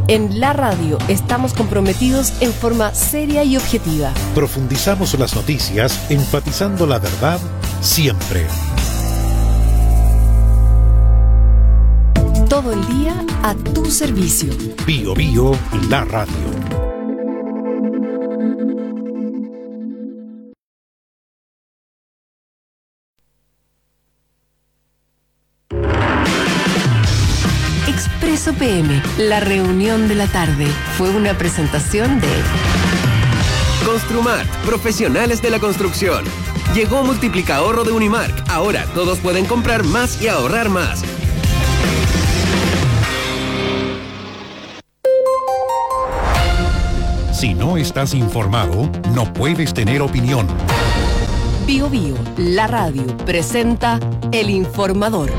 En La Radio estamos comprometidos en forma seria y objetiva. Profundizamos las noticias, enfatizando la verdad siempre. Todo el día a tu servicio. Bio Bio, La Radio. Expreso PM, la reunión de la tarde, fue una presentación de Construmart, profesionales de la construcción. Llegó Multiplicahorro de Unimark. Ahora todos pueden comprar más y ahorrar más. Si no estás informado, no puedes tener opinión. Bio Bio, La Radio, presenta El Informador.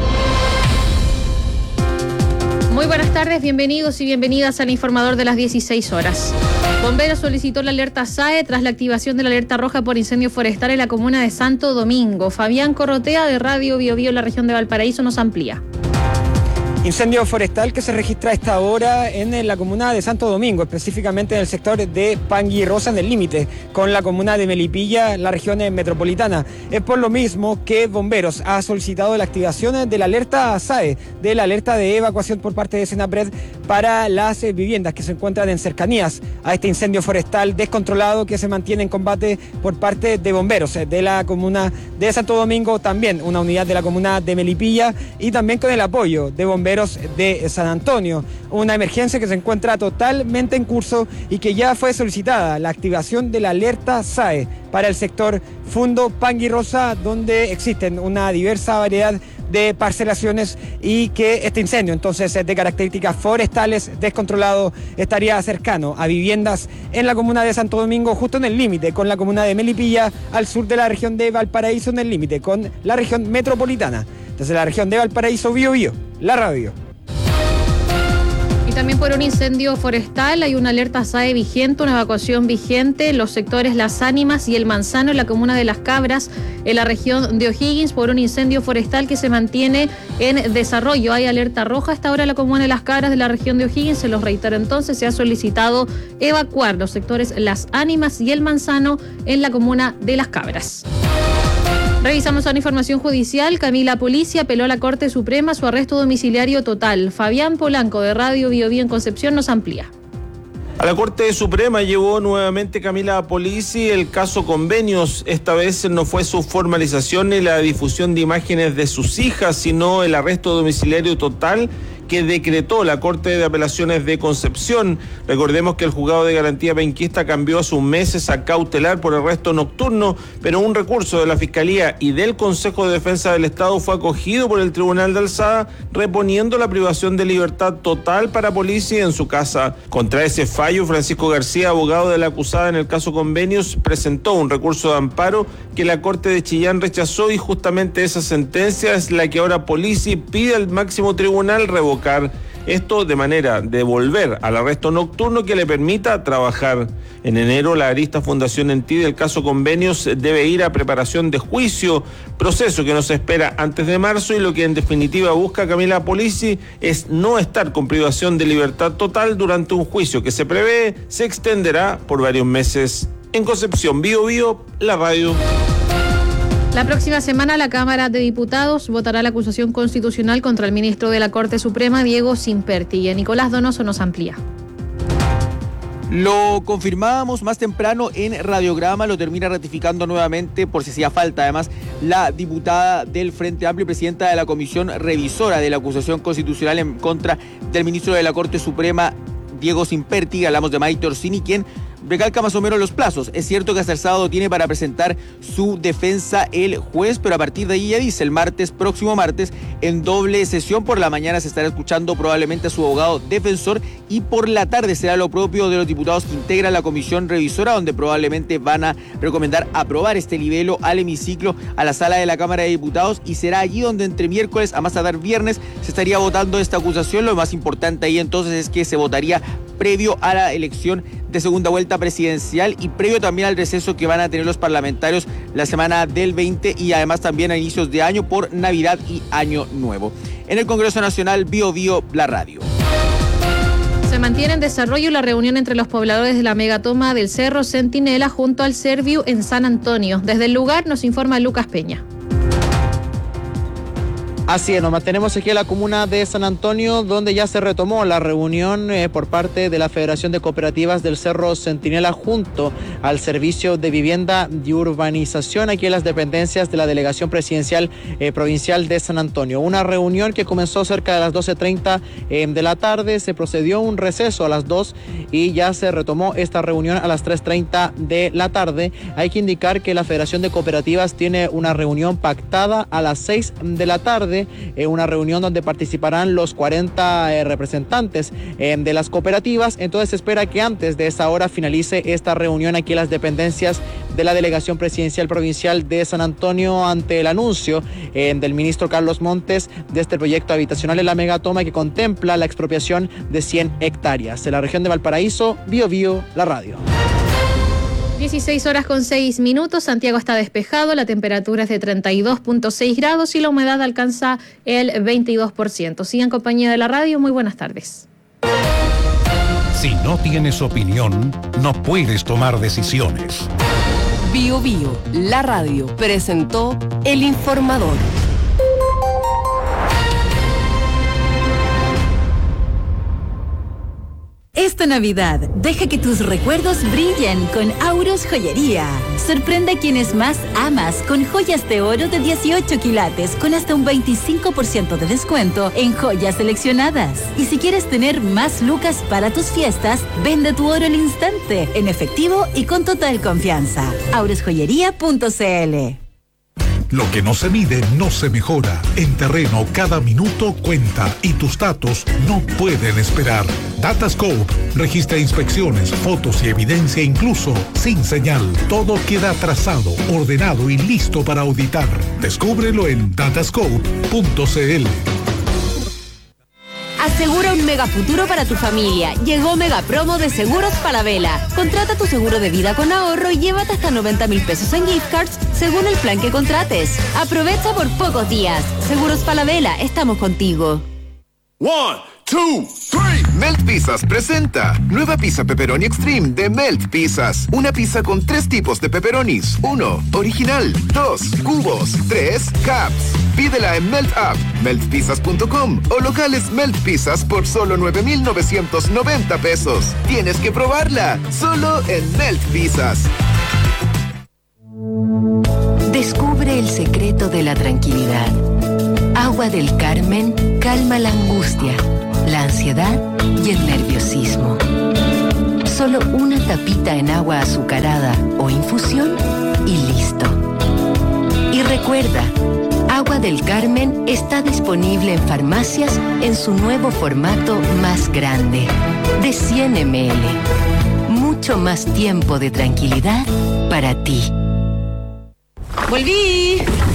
Muy buenas tardes, bienvenidos y bienvenidas al Informador de las 16 horas. Bomberos solicitó la alerta SAE tras la activación de la alerta roja por incendio forestal en la comuna de Santo Domingo. Fabián Corrotea de Radio Bio Bio, la región de Valparaíso, nos amplía. Incendio forestal que se registra a esta hora en la comuna de Santo Domingo, específicamente en el sector de Panguirrosa, en el límite con la comuna de Melipilla, la región metropolitana. Es por lo mismo que Bomberos ha solicitado la activación de la alerta SAE, de la alerta de evacuación por parte de Senapred para las viviendas que se encuentran en cercanías a este incendio forestal descontrolado que se mantiene en combate por parte de Bomberos de la comuna de Santo Domingo, también una unidad de la comuna de Melipilla y también con el apoyo de Bomberos de San Antonio. Una emergencia que se encuentra totalmente en curso y que ya fue solicitada la activación de la alerta SAE para el sector Fundo Panguirrosa, donde existen una diversa variedad de parcelaciones y que este incendio, entonces, de características forestales descontrolado, estaría cercano a viviendas en la comuna de Santo Domingo, justo en el límite con la comuna de Melipilla, al sur de la región de Valparaíso, en el límite con la región metropolitana. Desde la región de Valparaíso, Bio Bio, La Radio. Y también por un incendio forestal hay una alerta SAE vigente, una evacuación vigente en los sectores Las Ánimas y El Manzano, en la comuna de Las Cabras, en la región de O'Higgins, por un incendio forestal que se mantiene en desarrollo. Hay alerta roja hasta ahora en la comuna de Las Cabras de la región de O'Higgins. Se los reitero entonces, se ha solicitado evacuar los sectores Las Ánimas y El Manzano en la comuna de Las Cabras. Revisamos una información judicial. Camila Polici apeló a la Corte Suprema su arresto domiciliario total. Fabián Polanco de Radio Bio Bio en Concepción nos amplía. A la Corte Suprema llevó nuevamente Camila Polici el caso Convenios. Esta vez no fue su formalización ni la difusión de imágenes de sus hijas, sino el arresto domiciliario total que decretó la Corte de Apelaciones de Concepción. Recordemos que el juzgado de garantía penquista cambió hace un mes a cautelar por arresto nocturno, pero un recurso de la Fiscalía y del Consejo de Defensa del Estado fue acogido por el Tribunal de Alzada, reponiendo la privación de libertad total para Polici en su casa. Contra ese fallo, Francisco García, abogado de la acusada en el caso Convenios, presentó un recurso de amparo que la Corte de Chillán rechazó, y justamente esa sentencia es la que ahora Polici pide al máximo tribunal revocar. Esto de manera de volver al arresto nocturno que le permita trabajar. En enero, la arista Fundación Entí del caso Convenios debe ir a preparación de juicio, proceso que nos espera antes de marzo, y lo que en definitiva busca Camila Polici es no estar con privación de libertad total durante un juicio que se prevé se extenderá por varios meses. En Concepción, Bio Bio, La Radio. La próxima semana la Cámara de Diputados votará la acusación constitucional contra el ministro de la Corte Suprema, Diego Simperti. Y Nicolás Donoso nos amplía. Lo confirmábamos más temprano en Radiograma, lo termina ratificando nuevamente, por si hacía falta además, la diputada del Frente Amplio y presidenta de la Comisión Revisora de la acusación constitucional en contra del ministro de la Corte Suprema, Diego Simperti. Hablamos de Maite Orsini, quien recalca más o menos los plazos. Es cierto que hasta el sábado tiene para presentar su defensa el juez, pero a partir de ahí ya dice, el próximo martes, en doble sesión. Por la mañana se estará escuchando probablemente a su abogado defensor, y por la tarde será lo propio de los diputados que integran la comisión revisora, donde probablemente van a recomendar aprobar este libelo al hemiciclo, a la sala de la Cámara de Diputados, y será allí donde entre miércoles a más tardar viernes se estaría votando esta acusación. Lo más importante ahí entonces es que se votaría previo a la elección de segunda vuelta presidencial y previo también al receso que van a tener los parlamentarios la semana del 20 y además también a inicios de año por Navidad y Año Nuevo. En el Congreso Nacional, Bio Bio, La Radio. Se mantiene en desarrollo la reunión entre los pobladores de la megatoma del Cerro Centinela junto al Serviu en San Antonio. Desde el lugar nos informa Lucas Peña. Así es, nos mantenemos aquí en la comuna de San Antonio, donde ya se retomó la reunión por parte de la Federación de Cooperativas del Cerro Centinela junto al Servicio de Vivienda y Urbanización aquí en las dependencias de la Delegación Presidencial Provincial de San Antonio. Una reunión que comenzó cerca de las 12:30 de la tarde, se procedió a un receso a las 2 y ya se retomó esta reunión a las 3:30 de la tarde. Hay que indicar que la Federación de Cooperativas tiene una reunión pactada a las 6 de la tarde, una reunión donde participarán los 40 representantes de las cooperativas. Entonces se espera que antes de esa hora finalice esta reunión aquí en las dependencias de la Delegación Presidencial Provincial de San Antonio ante el anuncio del ministro Carlos Montes de este proyecto habitacional en la megatoma que contempla la expropiación de 100 hectáreas. En la región de Valparaíso, Bío Bío, la radio. 16:06. Santiago está despejado, la temperatura es de 32.6 grados y la humedad alcanza el 22%. Sigan en compañía de la radio, muy buenas tardes. Si no tienes opinión, no puedes tomar decisiones. Bío Bío, la radio, presentó El Informador. Esta Navidad, deja que tus recuerdos brillen con Auros Joyería. Sorprende a quienes más amas con joyas de oro de 18 quilates con hasta un 25% de descuento en joyas seleccionadas. Y si quieres tener más lucas para tus fiestas, vende tu oro al instante, en efectivo y con total confianza. aurosjoyería.cl. Lo que no se mide no se mejora. En terreno cada minuto cuenta y tus datos no pueden esperar. Datascope registra inspecciones, fotos y evidencia incluso sin señal. Todo queda trazado, ordenado y listo para auditar. Descúbrelo en datascope.cl. Asegura un mega futuro para tu familia. Llegó Mega Promo de Seguros Falabella. Contrata tu seguro de vida con ahorro y llévate hasta 90,000 pesos en gift cards según el plan que contrates. Aprovecha por pocos días. Seguros Falabella, estamos contigo. 1, 2, 3. Melt Pizzas presenta nueva pizza pepperoni extreme de Melt Pizzas. Una pizza con 3 tipos de pepperonis. 1, original. 2, cubos. 3, caps. Pídela en Melt App, meltpizzas.com o locales Melt Pizzas por solo 9,990 pesos. Tienes que probarla, solo en Melt Pizzas. Descubre el secreto de la tranquilidad. Agua del Carmen calma la angustia, la ansiedad y el nerviosismo. Solo una tapita en agua azucarada o infusión y listo. Y recuerda, Agua del Carmen está disponible en farmacias en su nuevo formato más grande, de 100 ml. Mucho más tiempo de tranquilidad para ti. ¡Volví!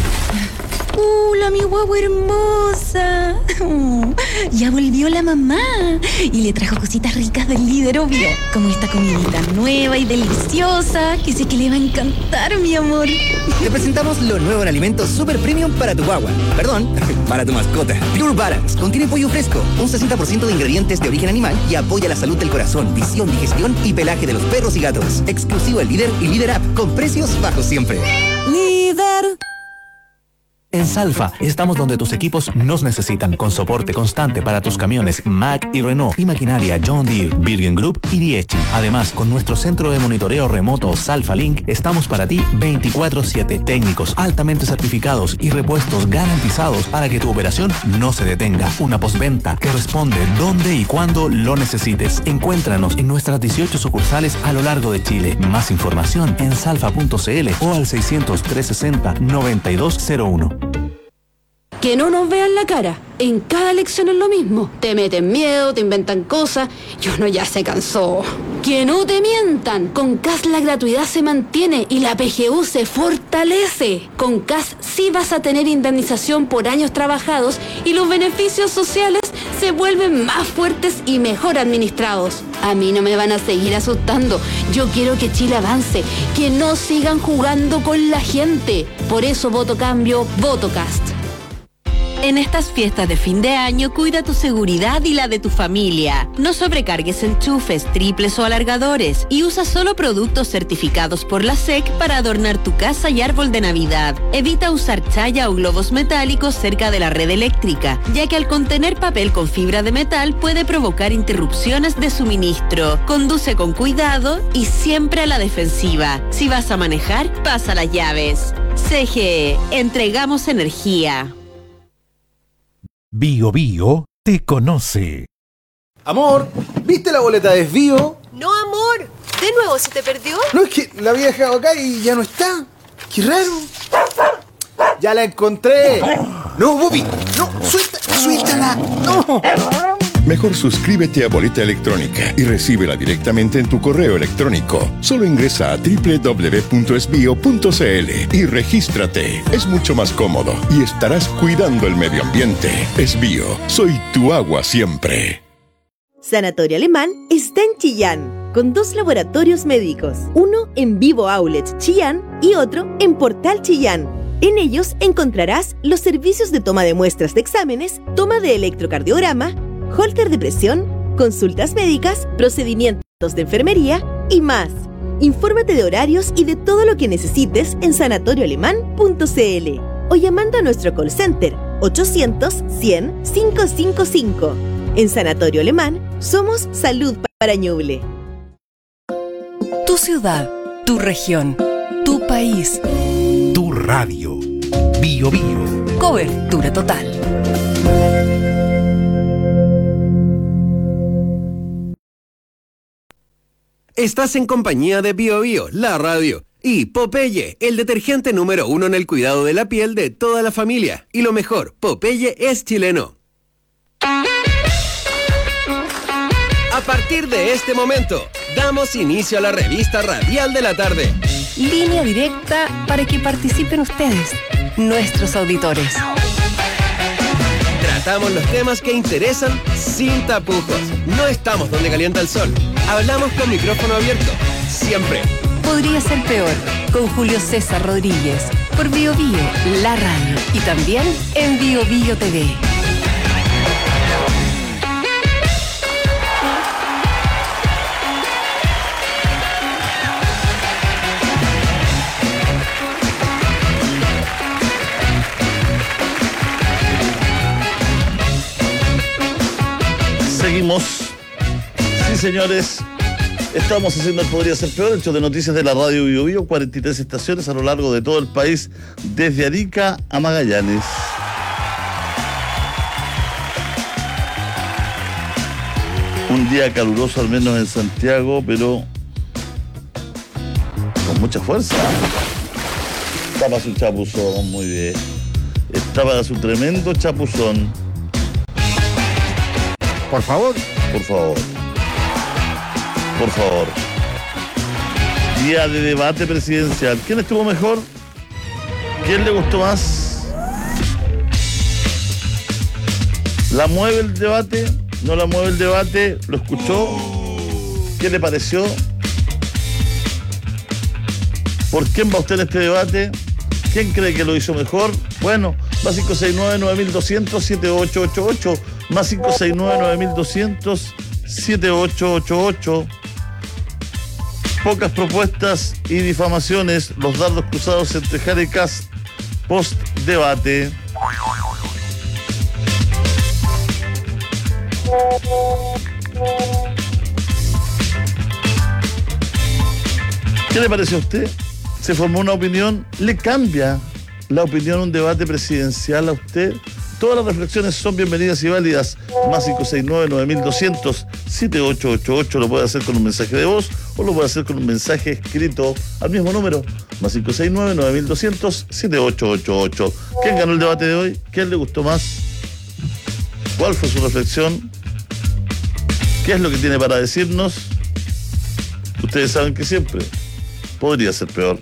¡La mi guagua hermosa! Ya volvió la mamá y le trajo cositas ricas del Líder, obvio, como esta comidita nueva y deliciosa que sé que le va a encantar, mi amor. Te presentamos lo nuevo en alimentos super premium para tu guagua. Perdón, para tu mascota. Pure Balance contiene pollo fresco, un 60% de ingredientes de origen animal y apoya la salud del corazón, visión, digestión y pelaje de los perros y gatos. Exclusivo en Líder y Líder App, con precios bajos siempre. Líder. En Salfa estamos donde tus equipos nos necesitan, con soporte constante para tus camiones Mack y Renault y maquinaria John Deere, Birgen Group y Dieci. Además, con nuestro centro de monitoreo remoto Salfa Link, estamos para ti 24/7, técnicos altamente certificados y repuestos garantizados para que tu operación no se detenga. Una postventa que responde donde y cuando lo necesites. Encuéntranos en nuestras 18 sucursales a lo largo de Chile. Más información en salfa.cl o al 600-360-9201. Que no nos vean la cara. En cada elección es lo mismo. Te meten miedo, te inventan cosas y uno ya se cansó. Que no te mientan. Con CAS la gratuidad se mantiene y la PGU se fortalece. Con CAS sí vas a tener indemnización por años trabajados y los beneficios sociales se vuelven más fuertes y mejor administrados. A mí no me van a seguir asustando. Yo quiero que Chile avance, que no sigan jugando con la gente. Por eso voto cambio, voto CAS. En estas fiestas de fin de año, cuida tu seguridad y la de tu familia. No sobrecargues enchufes, triples o alargadores y usa solo productos certificados por la SEC para adornar tu casa y árbol de Navidad. Evita usar chaya o globos metálicos cerca de la red eléctrica, ya que al contener papel con fibra de metal puede provocar interrupciones de suministro. Conduce con cuidado y siempre a la defensiva. Si vas a manejar, pasa las llaves. CGE, entregamos energía. Bio Bio te conoce. Amor, ¿viste la boleta de desvío? No, amor. ¿De nuevo se te perdió? No, es que la había dejado acá y ya no está. Qué raro. ¡Ya la encontré! No, Bobby, no, suéltala, no. Mejor suscríbete a Boleta Electrónica y recíbela directamente en tu correo electrónico. Solo ingresa a www.esbio.cl y regístrate. Es mucho más cómodo y estarás cuidando el medio ambiente. Esbio, soy tu agua siempre. Sanatorio Alemán está en Chillán, con 2 laboratorios médicos, uno en Vivo Outlet Chillán y otro en Portal Chillán. En ellos encontrarás los servicios de toma de muestras de exámenes, toma de electrocardiograma, holter de presión, consultas médicas, procedimientos de enfermería y más. Infórmate de horarios y de todo lo que necesites en sanatorioalemán.cl o llamando a nuestro call center 800-100-555. En Sanatorio Alemán somos salud para Ñuble. Tu ciudad, tu región, tu país. Tu radio. Bio Bio. Cobertura total. Estás en compañía de Bio Bio, la radio, y Popeye, el detergente número 1 en el cuidado de la piel de toda la familia. Y lo mejor, Popeye es chileno. A partir de este momento, damos inicio a la revista radial de la tarde. Línea directa para que participen ustedes, nuestros auditores. Tratamos los temas que interesan sin tapujos. No estamos donde calienta el sol. Hablamos con micrófono abierto, siempre. Podría ser peor, con Julio César Rodríguez, por Bio Bio, la radio, y también en Bio Bio TV. Seguimos. Sí, señores. Estamos haciendo el Podría Ser Peor, hecho de noticias de la radio Bio Bio, 43 estaciones a lo largo de todo el país, desde Arica a Magallanes. Un día caluroso, al menos en Santiago, pero con mucha fuerza. Estaba su chapuzón, muy bien. Estaba su tremendo chapuzón. Por favor. Por favor. Por favor. Día de debate presidencial. ¿Quién estuvo mejor? ¿Quién le gustó más? ¿La mueve el debate? ¿No la mueve el debate? ¿Lo escuchó? ¿Qué le pareció? ¿Por quién va usted en este debate? ¿Quién cree que lo hizo mejor? Bueno, más 569-9200-7888, más 569-9200-7888. Pocas propuestas y difamaciones, los dardos cruzados entre Jara y Kast post-debate. ¿Qué le pareció a usted? ¿Se formó una opinión? ¿Le cambia la opinión un debate presidencial a usted? Todas las reflexiones son bienvenidas y válidas. Más 569-9200-7888. Lo puede hacer con un mensaje de voz o lo puede hacer con un mensaje escrito al mismo número. Más 569-9200-7888. ¿Quién ganó el debate de hoy? ¿Quién le gustó más? ¿Cuál fue su reflexión? ¿Qué es lo que tiene para decirnos? Ustedes saben que siempre podría ser peor.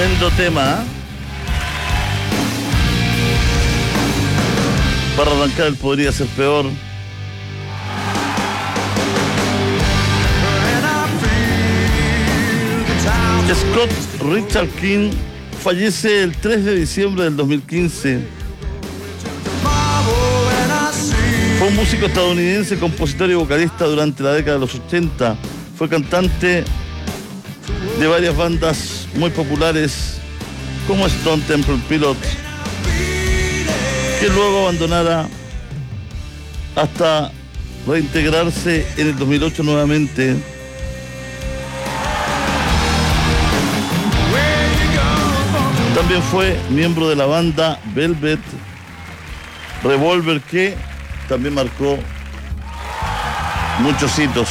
Tremendo tema. Para arrancar el podría ser peor. Scott Richard King fallece el 3 de diciembre del 2015. Fue un músico estadounidense, compositor y vocalista durante la década de los 80. Fue cantante de varias bandas muy populares como Stone Temple Pilots, que luego abandonara hasta reintegrarse en el 2008 nuevamente. También fue miembro de la banda Velvet Revolver, que también marcó muchos hitos.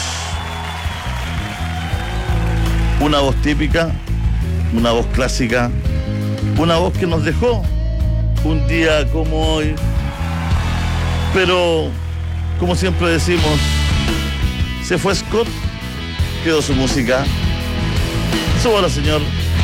Una voz típica, una voz clásica, una voz que nos dejó un día como hoy. Pero, como siempre decimos, se fue Scott, quedó su música. Súbala, señor.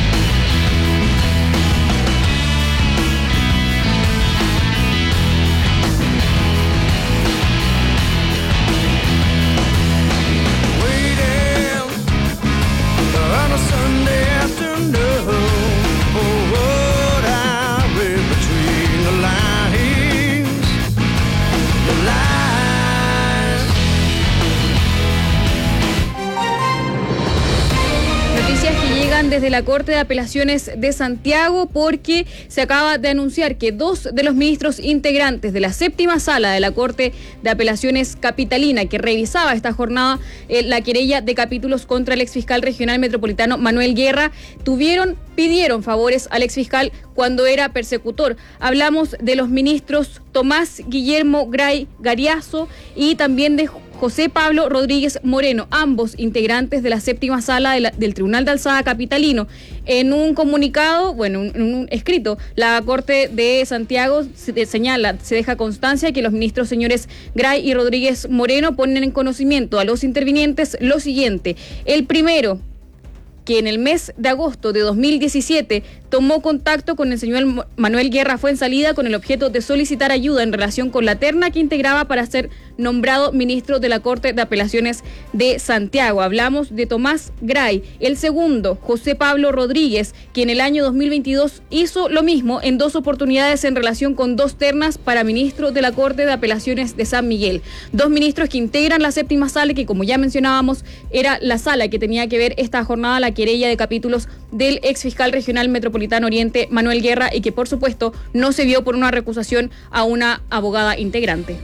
Desde la Corte de Apelaciones de Santiago, porque se acaba de anunciar que 2 de los ministros integrantes de la séptima sala de la Corte de Apelaciones Capitalina, que revisaba esta jornada la querella de capítulos contra el exfiscal regional metropolitano Manuel Guerra, pidieron favores al exfiscal cuando era persecutor. Hablamos de los ministros Tomás Guillermo Gray Gariazo y también de José Pablo Rodríguez Moreno, ambos integrantes de la séptima sala del Tribunal de Alzada Capitalino. En un comunicado, en un escrito, la Corte de Santiago se deja constancia que los ministros señores Gray y Rodríguez Moreno ponen en conocimiento a los intervinientes lo siguiente. El primero, que en el mes de agosto de 2017 tomó contacto con el señor Manuel Guerra Fuenzalida con el objeto de solicitar ayuda en relación con la terna que integraba para ser nombrado ministro de la Corte de Apelaciones de Santiago. Hablamos de Tomás Gray. El segundo, José Pablo Rodríguez, que en el año 2022 hizo lo mismo en 2 oportunidades en relación con 2 ternas para ministro de la Corte de Apelaciones de San Miguel. 2 ministros que integran la séptima sala, que como ya mencionábamos, era la sala que tenía que ver esta jornada la querella de capítulos del exfiscal regional metropolitano Oriente Manuel Guerra, y que por supuesto no se vio por una recusación a una abogada integrante.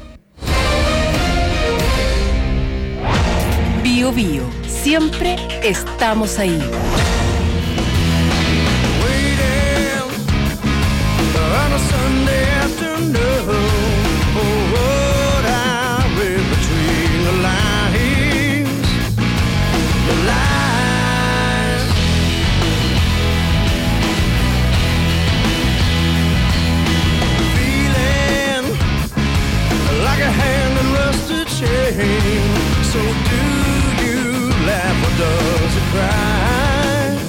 Bio Bio, siempre estamos ahí. So do you laugh or does it cry?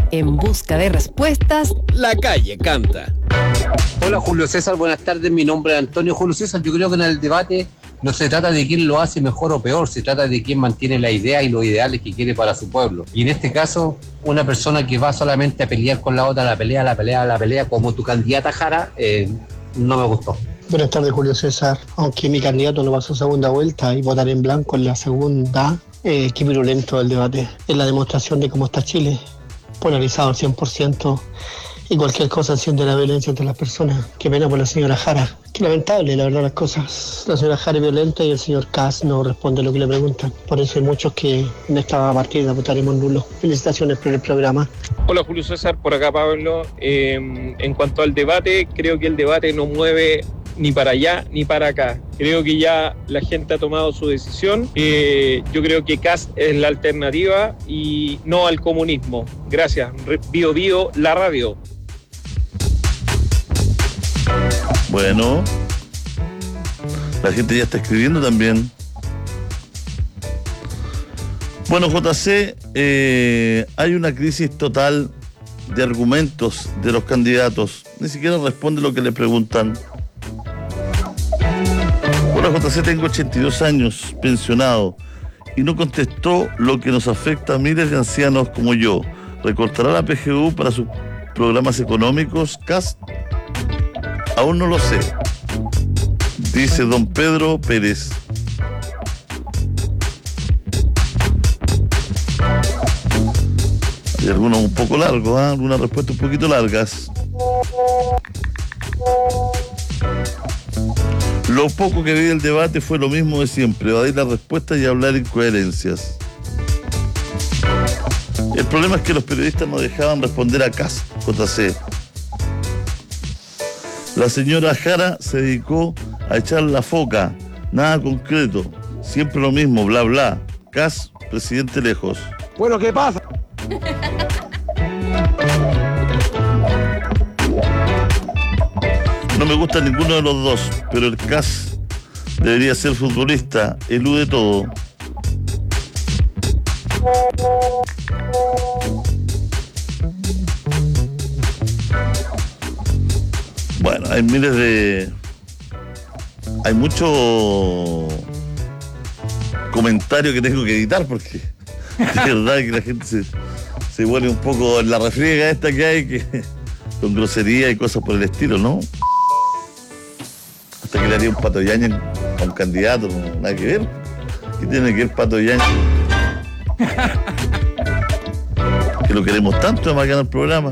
En busca de respuestas, La Calle Canta. Hola Julio César, buenas tardes, mi nombre es Antonio. Julio César, yo creo que en el debate no se trata de quién lo hace mejor o peor, se trata de quién mantiene la idea y los ideales que quiere para su pueblo. Y en este caso, una persona que va solamente a pelear con la otra, la pelea, como tu candidata Jara, no me gustó. Buenas tardes, Julio César. Aunque mi candidato no pasó segunda vuelta y votar en blanco en la segunda, qué virulento el debate. Es la demostración de cómo está Chile, polarizado al 100%, y cualquier cosa enciende la violencia entre las personas. Qué pena por la señora Jara. Qué lamentable, la verdad, las cosas. La señora Jara es violenta y el señor Kass no responde a lo que le preguntan. Por eso hay muchos que en esta partida votaremos nulo. Felicitaciones por el programa. Hola Julio César, por acá Pablo. En cuanto al debate, creo que el debate no mueve ni para allá ni para acá. Creo que ya la gente ha tomado su decisión. Yo creo que Kass es la alternativa y no al comunismo. Gracias. Bio Bio, la radio. Bueno, la gente ya está escribiendo también. Bueno, JC, hay una crisis total de argumentos de los candidatos. Ni siquiera responde lo que le preguntan. Hola JC, tengo 82 años, pensionado, y no contestó lo que nos afecta a miles de ancianos como yo. ¿Recortará la PGU para sus programas económicos, Kass? Aún no lo sé, dice don Pedro Pérez. Hay algunos un poco largos, algunas respuestas un poquito largas. Lo poco que vi del debate fue lo mismo de siempre, evadir las respuestas y hablar incoherencias. El problema es que los periodistas no dejaban responder a Kass, JC. La señora Jara se dedicó a echar la foca, nada concreto, siempre lo mismo, bla bla. Kass, presidente lejos. Bueno, ¿qué pasa? No me gusta ninguno de los dos, pero el Kass debería ser futbolista, elude todo. Bueno, hay miles de... Hay mucho comentario que tengo que editar porque de verdad que la gente se vuelve un poco en la refriega esta que hay, que con grosería y cosas por el estilo, ¿no? Hasta que le haría un Pato Yañez a un candidato, no, nada que ver. ¿Qué tiene que ver Pato Yañez? Que lo queremos tanto, además ganar el programa.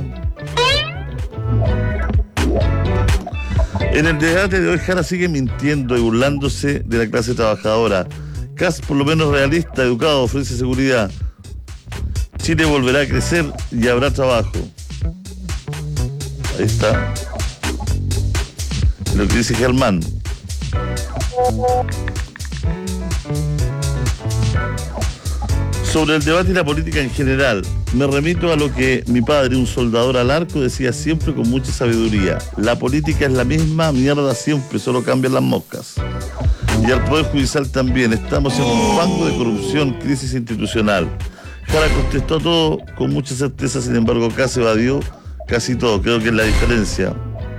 En el debate de hoy, Jara sigue mintiendo y burlándose de la clase trabajadora. Kass, por lo menos realista, educado, ofrece seguridad. Chile volverá a crecer y habrá trabajo. Ahí está. Lo que dice Germán. Sobre el debate y la política en general, me remito a lo que mi padre, un soldador al arco, decía siempre con mucha sabiduría. La política es la misma mierda siempre, solo cambian las moscas. Y al Poder Judicial también. Estamos en un fango de corrupción, crisis institucional. Jara contestó todo con mucha certeza, sin embargo, Kass evadió casi todo. Creo que es la diferencia.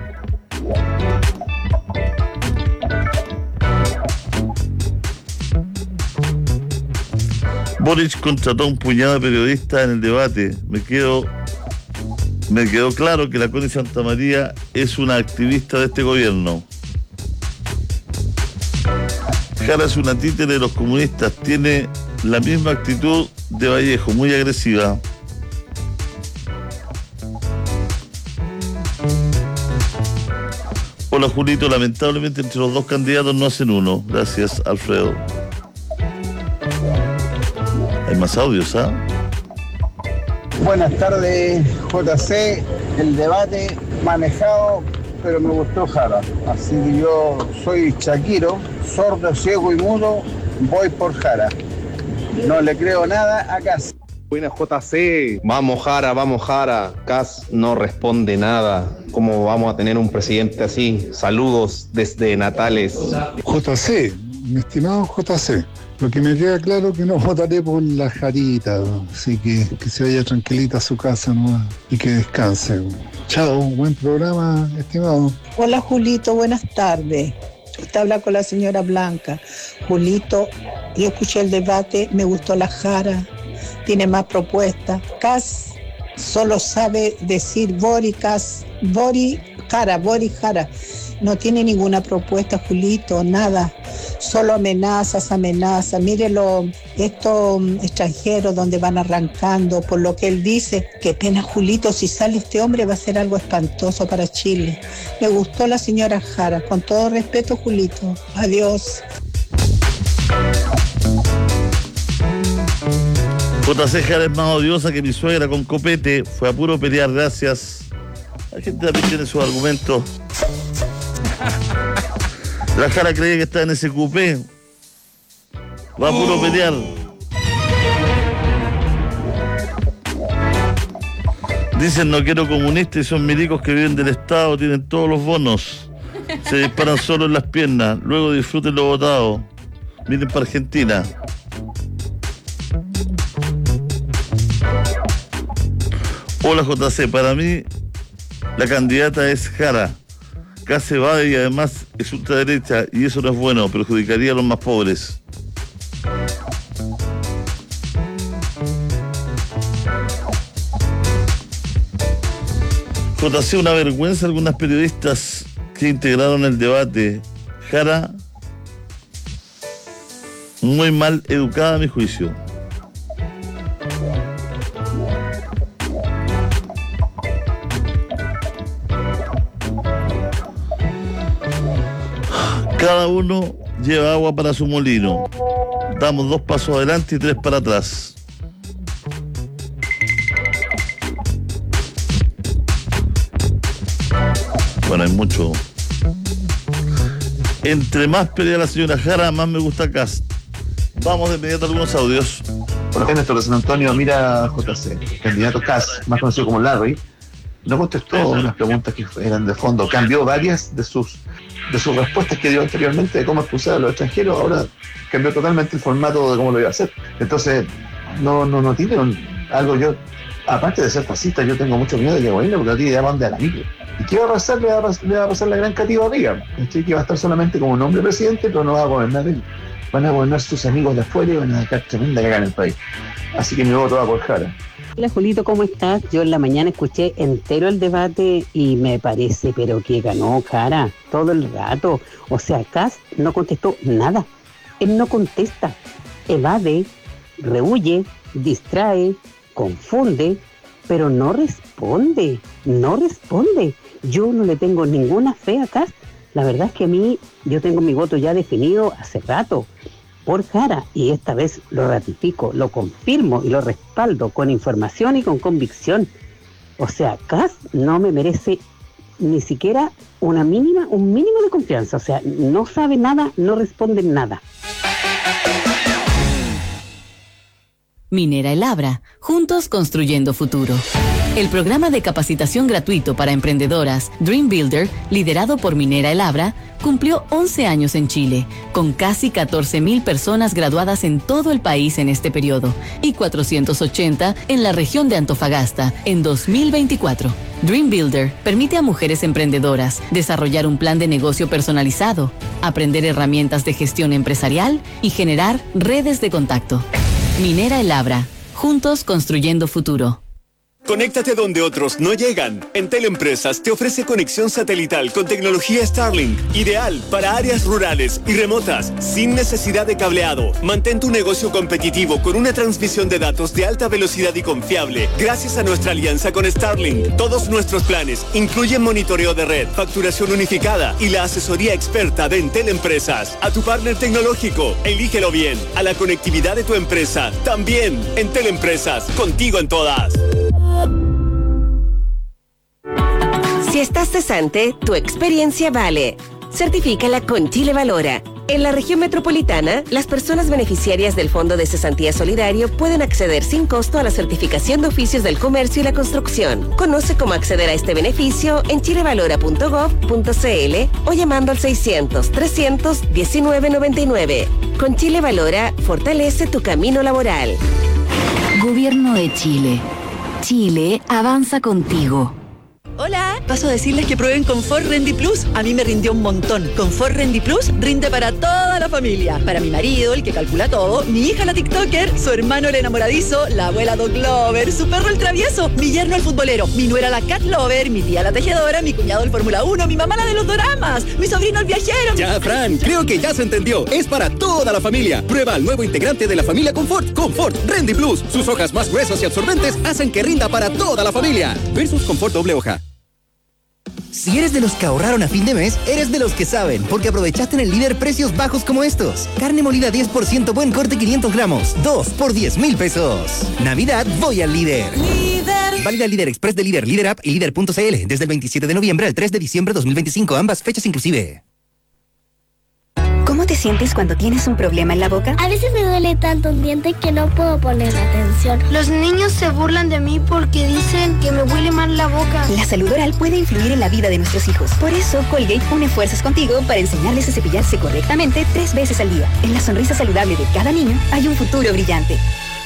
Boric contrató a un puñado de periodistas en el debate. Me quedó claro que la Connie Santamaría es una activista de este gobierno. Jara es una títere de los comunistas, tiene la misma actitud de Vallejo, muy agresiva. Hola Julito, lamentablemente entre los dos candidatos no hacen uno. Gracias, Alfredo. Hay más audios, ¿ah? Buenas tardes, JC. El debate manejado, pero me gustó Jara. Así que yo soy Shakiro, sordo, ciego y mudo, voy por Jara. No le creo nada a Kass. Buenas JC, vamos Jara, Kass no responde nada. ¿Cómo vamos a tener un presidente así? Saludos desde Natales. JC, mi estimado JC, lo que me queda claro es que no votaré por la Jarita, así que se vaya tranquilita a su casa nomás y que descanse. Chao, buen programa, estimado. Hola Julito, buenas tardes. Usted habla con la señora Blanca. Julito, yo escuché el debate, me gustó la Jara, tiene más propuestas. Cas solo sabe decir Bori Jara. No tiene ninguna propuesta, Julito, nada. Solo amenazas. Mire estos extranjeros donde van arrancando, por lo que él dice. Qué pena, Julito, si sale este hombre va a ser algo espantoso para Chile. Me gustó la señora Jara. Con todo respeto, Julito. Adiós. JC Jara es más odiosa que mi suegra con copete. Fue a puro pelear, gracias. La gente también tiene sus argumentos. La Jara cree que está en ese cupé. Va a puro pelear. Dicen no quiero comunistas y son milicos que viven del Estado, tienen todos los bonos. Se disparan solo en las piernas. Luego disfruten lo votado. Miren para Argentina. Hola JC, para mí la candidata es Jara. Casi evade y además es ultraderecha y eso no es bueno, perjudicaría a los más pobres. JC, una vergüenza algunas periodistas que integraron el debate. Jara, muy mal educada a mi juicio. Cada uno lleva agua para su molino. Damos 2 pasos adelante y 3 para atrás. Bueno, hay mucho. Entre más pelea la señora Jara, más me gusta Cast. Vamos de inmediato a algunos audios. Por ejemplo, de San Antonio, mira JC, el candidato Cast, más conocido como Larry, no contestó unas preguntas que eran de fondo. Cambió varias de sus respuestas que dio anteriormente de cómo expulsar a los extranjeros. Ahora cambió totalmente el formato de cómo lo iba a hacer. Entonces, no tiene algo. Yo, aparte de ser fascista, yo tengo mucho miedo de que gobierne porque no tiene idea de dónde a la micro. ¿Y qué va a pasar? Le va a pasar la gran categoría. Que va a estar solamente como nombre presidente, pero no va a gobernar él. Van a gobernar sus amigos de afuera y van a dejar tremenda caga en el país. Así que mi voto va por Jara. Hola Julito, ¿cómo estás? Yo en la mañana escuché entero el debate y me parece, pero que ganó Jara todo el rato. O sea, Kast no contestó nada. Él no contesta. Evade, rehuye, distrae, confunde, pero no responde. Yo no le tengo ninguna fe a Kast. La verdad es que yo tengo mi voto ya definido hace rato por Jara, y esta vez lo ratifico, lo confirmo y lo respaldo con información y con convicción. O sea, Kast no me merece ni siquiera un mínimo de confianza. O sea, no sabe nada, no responde nada. Minera El Abra, juntos construyendo futuro. El programa de capacitación gratuito para emprendedoras Dream Builder, liderado por Minera El Abra, cumplió 11 años en Chile, con casi 14.000 personas graduadas en todo el país en este periodo y 480 en la región de Antofagasta en 2024. Dream Builder permite a mujeres emprendedoras desarrollar un plan de negocio personalizado, aprender herramientas de gestión empresarial y generar redes de contacto. Minera El Abra, juntos construyendo futuro. Conéctate donde otros no llegan. Entel Empresas te ofrece conexión satelital con tecnología Starlink, ideal para áreas rurales y remotas, sin necesidad de cableado. Mantén tu negocio competitivo con una transmisión de datos de alta velocidad y confiable, gracias a nuestra alianza con Starlink. Todos nuestros planes incluyen monitoreo de red, facturación unificada y la asesoría experta de Entel Empresas. A tu partner tecnológico, elígelo bien. A la conectividad de tu empresa, también. Entel Empresas, contigo en todas. Si estás cesante, tu experiencia vale. Certifícala con Chile Valora. En la región metropolitana, las personas beneficiarias del Fondo de Cesantía Solidario pueden acceder sin costo a la certificación de oficios del comercio y la construcción. Conoce cómo acceder a este beneficio en chilevalora.gov.cl o llamando al 600-300-1999. Con Chile Valora, fortalece tu camino laboral. Gobierno de Chile. Chile avanza contigo. Hola, paso a decirles que prueben Confort Rendi Plus. A mí me rindió un montón. Confort Rendi Plus rinde para toda la familia. Para mi marido, el que calcula todo, mi hija la TikToker, su hermano el enamoradizo, la abuela Dog Lover, su perro el travieso, mi yerno el futbolero, mi nuera la Cat Lover, mi tía la tejedora, mi cuñado el Fórmula 1, mi mamá la de los doramas, mi sobrino el viajero. Ya, Fran, creo que ya se entendió. Es para toda la familia. Prueba al nuevo integrante de la familia Confort, Confort Rendi Plus. Sus hojas más gruesas y absorbentes hacen que rinda para toda la familia. Versus Confort doble hoja. Si eres de los que ahorraron a fin de mes, eres de los que saben, porque aprovechaste en el Líder precios bajos como estos. Carne molida 10% buen corte 500 gramos, 2 por 10,000 pesos. Navidad voy al Líder. Válida Líder Express de Líder, Líder App y Líder.cl desde el 27 de noviembre al 3 de diciembre 2025, ambas fechas inclusive. ¿Cómo te sientes cuando tienes un problema en la boca? A veces me duele tanto un diente que no puedo poner atención. Los niños se burlan de mí porque dicen que me huele mal la boca. La salud oral puede influir en la vida de nuestros hijos. Por eso, Colgate une fuerzas contigo para enseñarles a cepillarse correctamente 3 veces al día. En la sonrisa saludable de cada niño hay un futuro brillante.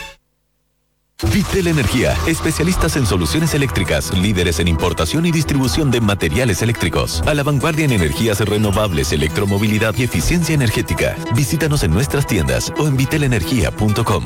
Vitel Energía, especialistas en soluciones eléctricas, líderes en importación y distribución de materiales eléctricos, a la vanguardia en energías renovables, electromovilidad y eficiencia energética. Visítanos en nuestras tiendas o en vitelenergia.com.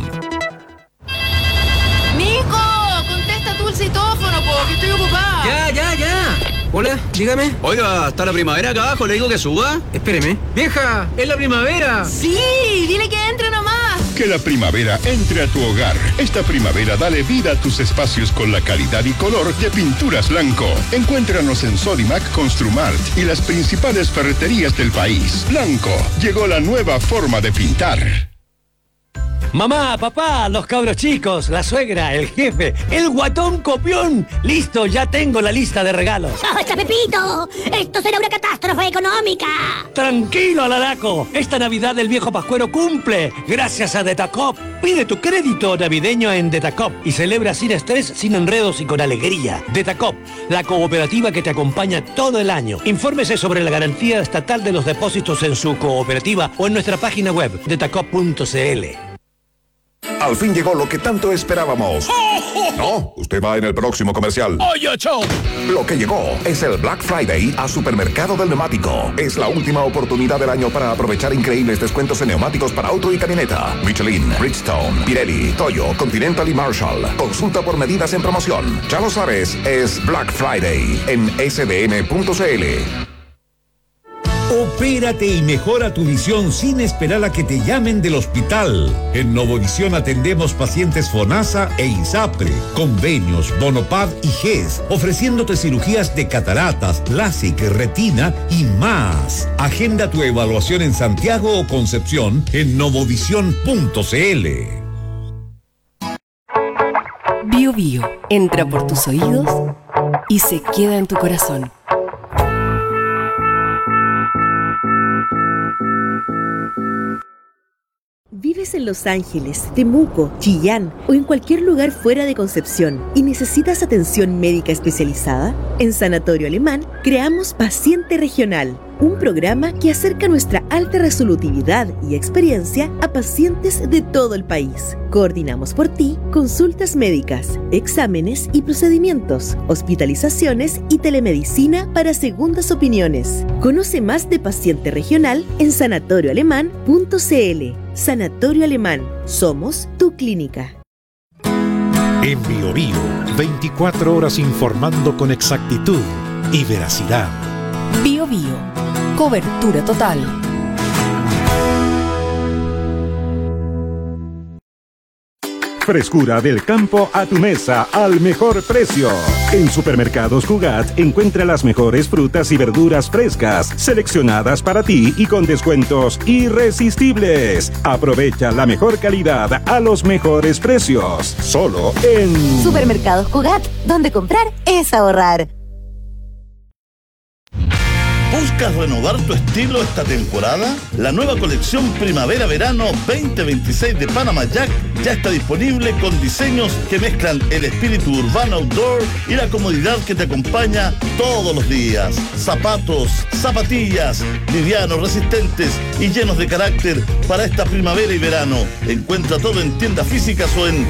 ¡Nico! Contesta tú el citófono, que estoy ocupada. Ya. Hola, dígame. Oiga, ¿está la primavera acá abajo? ¿Le digo que suba? Espéreme. ¡Vieja! ¡Es la primavera! Sí, dile que entre nomás. Que la primavera entre a tu hogar. Esta primavera dale vida a tus espacios con la calidad y color de Pinturas Blanco. Encuéntranos en Sodimac, Construmart y las principales ferreterías del país. Blanco, llegó la nueva forma de pintar. Mamá, papá, los cabros chicos, la suegra, el jefe, el guatón copión. Listo, ya tengo la lista de regalos. ¡Basta, Pepito! ¡Esto será una catástrofe económica! Tranquilo, Alaraco. Esta Navidad el viejo pascuero cumple. Gracias a Detacop. Pide tu crédito navideño en Detacop y celebra sin estrés, sin enredos y con alegría. Detacop, la cooperativa que te acompaña todo el año. Infórmese sobre la garantía estatal de los depósitos en su cooperativa o en nuestra página web, detacop.cl. Al fin llegó lo que tanto esperábamos. No, usted va en el próximo comercial. ¡Oye, chao! Lo que llegó es el Black Friday a Supermercado del Neumático. Es la última oportunidad del año para aprovechar increíbles descuentos en neumáticos para auto y camioneta. Michelin, Bridgestone, Pirelli, Toyo, Continental y Marshall. Consulta por medidas en promoción. Ya lo sabes, es Black Friday en sdn.cl. Opérate y mejora tu visión sin esperar a que te llamen del hospital. En Novovisión atendemos pacientes FONASA e ISAPRE, convenios, Bonopad y GES, ofreciéndote cirugías de cataratas, LASIK, retina y más. Agenda tu evaluación en Santiago o Concepción en novovisión.cl. Bio Bio entra por tus oídos y se queda en tu corazón. ¿Vives en Los Ángeles, Temuco, Chillán o en cualquier lugar fuera de Concepción y necesitas atención médica especializada? En Sanatorio Alemán creamos Paciente Regional, un programa que acerca nuestra alta resolutividad y experiencia a pacientes de todo el país. Coordinamos por ti consultas médicas, exámenes y procedimientos, hospitalizaciones y telemedicina para segundas opiniones. Conoce más de Paciente Regional en sanatorioalemán.cl. Sanatorio Alemán. Somos tu clínica. En Bio Bio, 24 horas informando con exactitud y veracidad. Bio Bio. Cobertura total. Frescura del campo a tu mesa al mejor precio. En Supermercados Cugat encuentra las mejores frutas y verduras frescas, seleccionadas para ti y con descuentos irresistibles. Aprovecha la mejor calidad a los mejores precios. Solo en Supermercados Cugat, donde comprar es ahorrar. ¿Buscas renovar tu estilo esta temporada? La nueva colección Primavera-Verano 2026 de Panama Jack ya está disponible con diseños que mezclan el espíritu urbano outdoor y la comodidad que te acompaña todos los días. Zapatos, zapatillas, livianos, resistentes y llenos de carácter para esta primavera y verano. Encuentra todo en tiendas físicas o en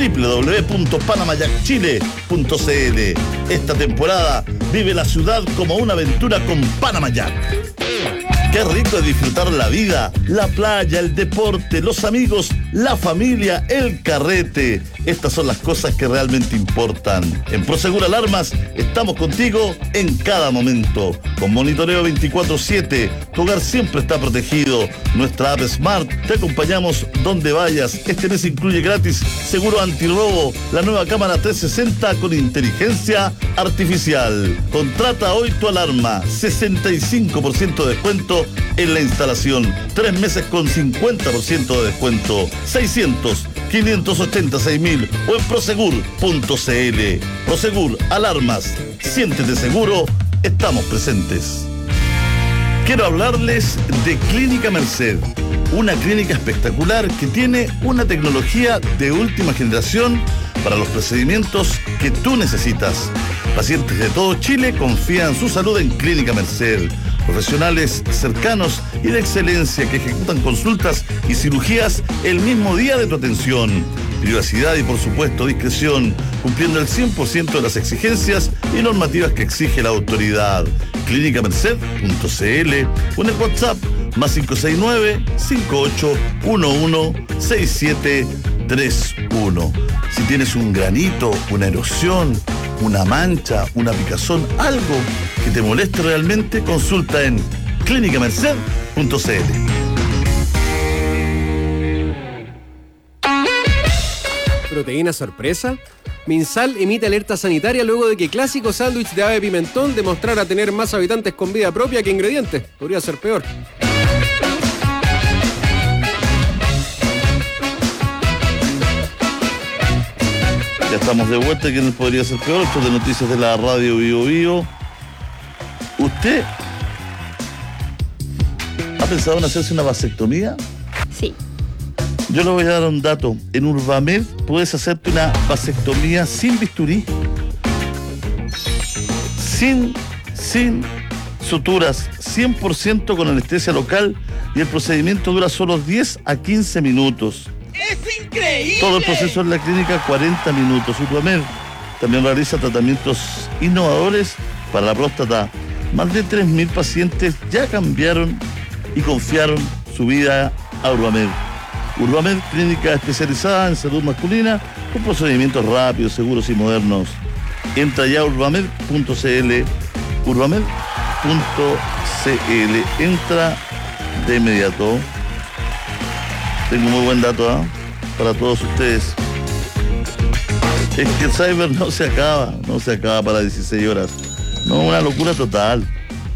www.panamajackchile.cl. Esta temporada vive la ciudad como una aventura con Panama Jack. Qué rico es disfrutar la vida, la playa, el deporte, los amigos, la familia, el carrete. Estas son las cosas que realmente importan. En Prosegur Alarmas estamos contigo en cada momento. Con monitoreo 24/7, tu hogar siempre está protegido. Nuestra app Smart, te acompañamos donde vayas. Este mes incluye gratis seguro antirrobo, la nueva cámara 360 con inteligencia artificial. Contrata hoy tu alarma, 65% de descuento en la instalación. 3 meses con 50% de descuento. 600-586.000 o en prosegur.cl. Prosegur Alarmas. Siéntete seguro. Estamos presentes. Quiero hablarles de Clínica Merced. Una clínica espectacular que tiene una tecnología de última generación para los procedimientos que tú necesitas. Pacientes de todo Chile confían su salud en Clínica Merced. Profesionales cercanos y de excelencia que ejecutan consultas y cirugías el mismo día de tu atención. Privacidad y por supuesto discreción, cumpliendo el 100% de las exigencias y normativas que exige la autoridad. Clínicamerced.cl o en el WhatsApp +569 5811 6731. Si tienes un granito, una erosión, una mancha, una picazón, algo que te moleste realmente, consulta en clínicamerced.cl. ¿Proteína sorpresa? Minsal emite alerta sanitaria luego de que clásico sándwich de ave pimentón demostrara tener más habitantes con vida propia que ingredientes. Podría ser peor. Ya estamos de vuelta, que nos podría ser peor. Esto de noticias de la radio Bio Bio. ¿Usted ha pensado en hacerse una vasectomía? Sí. Yo le voy a dar un dato. En Urbamed puedes hacerte una vasectomía sin bisturí, sin suturas, 100% con anestesia local, y el procedimiento dura solo 10 a 15 minutos. ¡Es increíble! Todo el proceso en la clínica 40 minutos. Urbamed también realiza tratamientos innovadores para la próstata. Más de 3.000 pacientes ya cambiaron y confiaron su vida a Urbamed. Urbamed, clínica especializada en salud masculina con procedimientos rápidos, seguros y modernos. Entra ya a urbamed.cl, urbamed.cl. Entra de inmediato. Tengo muy buen dato para todos ustedes. Es que el cyber no se acaba para 16 horas. No, una locura total.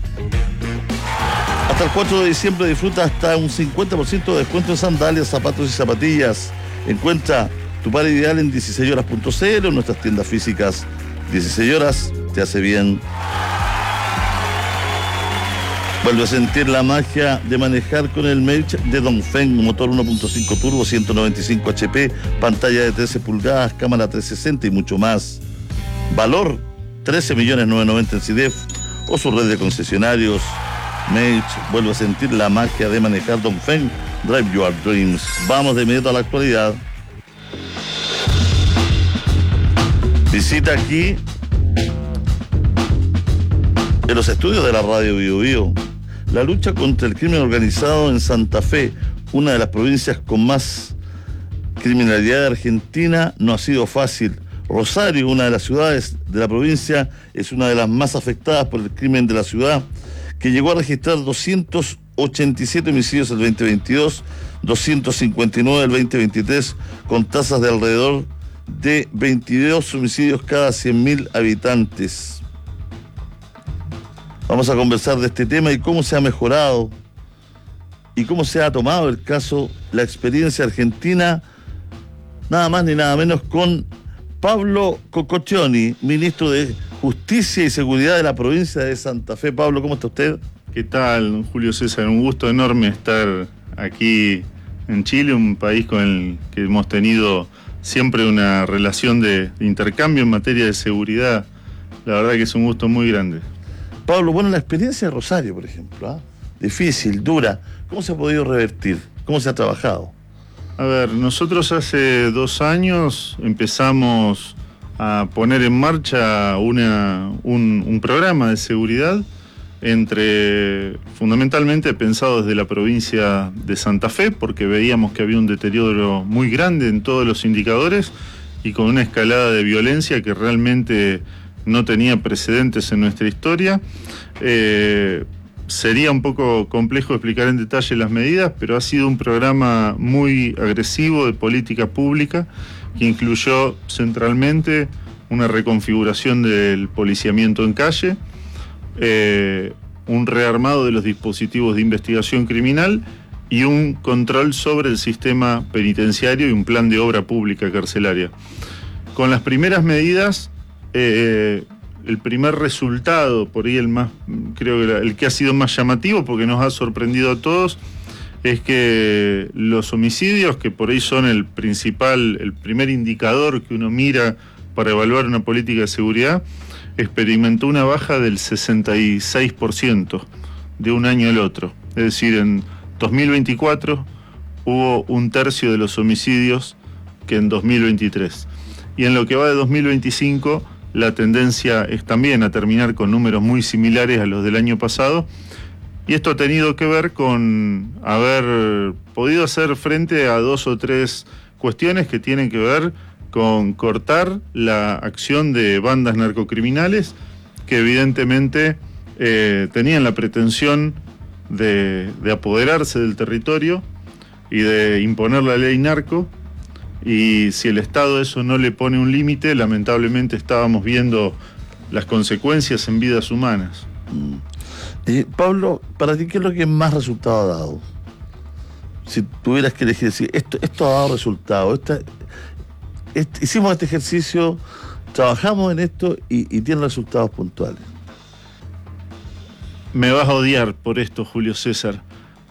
Hasta el 4 de diciembre disfruta hasta un 50% de descuento en sandalias, zapatos y zapatillas. Encuentra tu par ideal en 16horas.cl o en nuestras tiendas físicas. 16 horas te hace bien. Vuelve a sentir la magia de manejar con el Merch de Dongfeng, motor 1.5 turbo, 195 HP, pantalla de 13 pulgadas, cámara 360 y mucho más. Valor 13.990.000 en CIDEF o su red de concesionarios. Merch, vuelve a sentir la magia de manejar Dongfeng. Drive your dreams. Vamos de inmediato a la actualidad. Visita aquí en los estudios de la radio Bio Bio. La lucha contra el crimen organizado en Santa Fe, una de las provincias con más criminalidad de Argentina, no ha sido fácil. Rosario, una de las ciudades de la provincia, es una de las más afectadas por el crimen de la ciudad, que llegó a registrar 287 homicidios el 2022, 259 el 2023, con tasas de alrededor de 22 homicidios cada 100.000 habitantes. Vamos a conversar de este tema y cómo se ha mejorado y cómo se ha tomado el caso, la experiencia argentina, nada más ni nada menos con Pablo Cococcioni, ministro de Justicia y Seguridad de la provincia de Santa Fe. Pablo, ¿cómo está usted? ¿Qué tal, Julio César? Un gusto enorme estar aquí en Chile, un país con el que hemos tenido siempre una relación de intercambio en materia de seguridad. La verdad que es un gusto muy grande. Pablo, bueno, la experiencia de Rosario, por ejemplo, ¿eh? Difícil, dura. ¿Cómo se ha podido revertir? ¿Cómo se ha trabajado? A ver, nosotros hace 2 años empezamos a poner en marcha un programa de seguridad fundamentalmente pensado desde la provincia de Santa Fe, porque veíamos que había un deterioro muy grande en todos los indicadores y con una escalada de violencia que realmente no tenía precedentes en nuestra historia. Sería un poco complejo explicar en detalle las medidas, pero ha sido un programa muy agresivo de política pública que incluyó centralmente una reconfiguración del policiamiento en calle, un rearmado de los dispositivos de investigación criminal y un control sobre el sistema penitenciario y un plan de obra pública carcelaria. Con las primeras medidas, el primer resultado, por ahí creo que el que ha sido más llamativo porque nos ha sorprendido a todos, es que los homicidios, que por ahí son el primer indicador que uno mira para evaluar una política de seguridad, experimentó una baja del 66% de un año al otro. Es decir, en 2024 hubo 1/3 de los homicidios que en 2023. Y en lo que va de 2025, la tendencia es también a terminar con números muy similares a los del año pasado. Y esto ha tenido que ver con haber podido hacer frente a 2 o 3 cuestiones que tienen que ver con cortar la acción de bandas narcocriminales que evidentemente tenían la pretensión de apoderarse del territorio y de imponer la ley narco, y si el Estado a eso no le pone un límite, lamentablemente estábamos viendo las consecuencias en vidas humanas. Pablo, para ti, ¿qué es lo que más resultado ha dado? Si tuvieras que elegir, decir, esto ha dado resultado, hicimos este ejercicio, trabajamos en esto y tiene resultados puntuales. Me vas a odiar por esto, Julio César.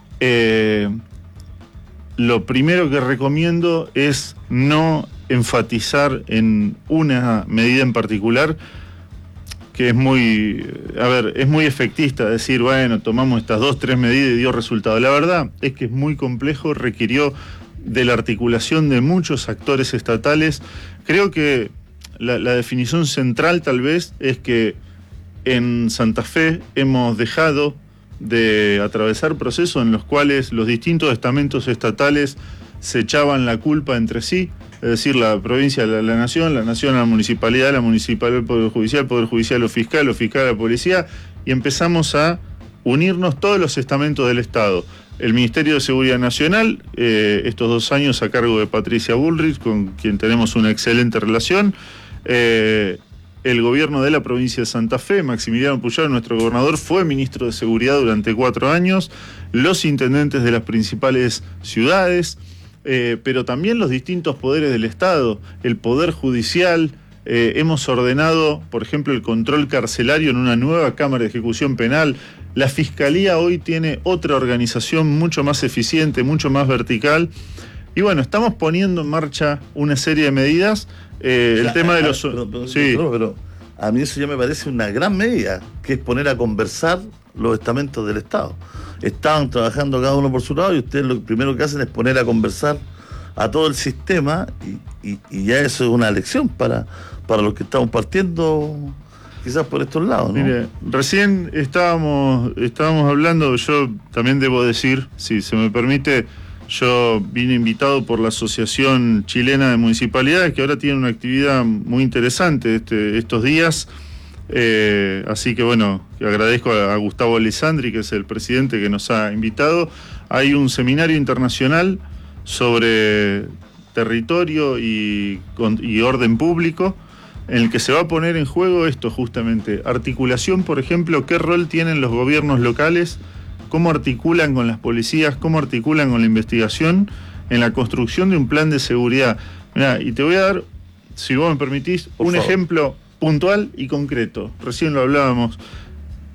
Lo primero que recomiendo es no enfatizar en una medida en particular, que es muy efectista decir, bueno, tomamos estas 2, 3 medidas y dio resultado. La verdad es que es muy complejo, requirió de la articulación de muchos actores estatales. Creo que la definición central tal vez es que en Santa Fe hemos dejado de atravesar procesos en los cuales los distintos estamentos estatales se echaban la culpa entre sí, es decir, la provincia a la nación a la municipalidad al Poder Judicial lo fiscal a la policía, y empezamos a unirnos todos los estamentos del Estado. El Ministerio de Seguridad Nacional, estos 2 años a cargo de Patricia Bullrich, con quien tenemos una excelente relación, el gobierno de la provincia de Santa Fe, Maximiliano Puyaro, nuestro gobernador, fue ministro de Seguridad durante 4 años, los intendentes de las principales ciudades, pero también los distintos poderes del Estado, el Poder Judicial. Hemos ordenado, por ejemplo, el control carcelario en una nueva Cámara de Ejecución Penal. La Fiscalía hoy tiene otra organización mucho más eficiente, mucho más vertical. Y bueno, estamos poniendo en marcha una serie de medidas. El tema de los... Pero a mí eso ya me parece una gran medida, que es poner a conversar los estamentos del Estado. Estaban trabajando cada uno por su lado y ustedes lo primero que hacen es poner a conversar a todo el sistema y ya eso es una lección para los que estamos partiendo quizás por estos lados, ¿no? Mire, recién estábamos hablando, yo también debo decir, si se me permite, yo vine invitado por la Asociación Chilena de Municipalidades, que ahora tiene una actividad muy interesante estos días, así que bueno, agradezco a Gustavo Alessandri, que es el presidente que nos ha invitado. Hay un seminario internacional sobre territorio y orden público, en el que se va a poner en juego esto justamente, articulación, por ejemplo, qué rol tienen los gobiernos locales, cómo articulan con las policías, cómo articulan con la investigación en la construcción de un plan de seguridad. Mirá, y te voy a dar, si vos me permitís, un ejemplo puntual y concreto. Recién lo hablábamos.